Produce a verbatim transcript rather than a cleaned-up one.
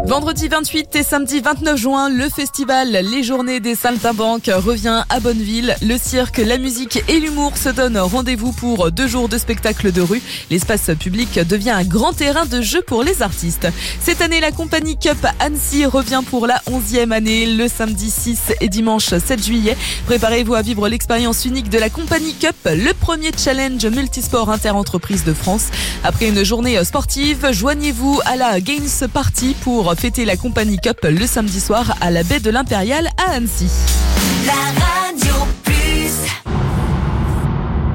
Vendredi vingt-huit et samedi vingt-neuf juin, le festival Les Journées des Saltimbanques revient à Bonneville. Le cirque, la musique et l'humour se donnent rendez-vous pour deux jours de spectacles de rue. L'espace public devient un grand terrain de jeu pour les artistes. Cette année, la compagnie Cup Annecy revient pour la onzième année, le samedi six et dimanche sept juillet. Préparez-vous à vivre l'expérience unique de la compagnie Cup, le premier challenge multisport inter-entreprise de France. Après une journée sportive, joignez-vous à la Games Party pour fêter la compagnie Cup le samedi soir à la baie de l'Impérial à Annecy. La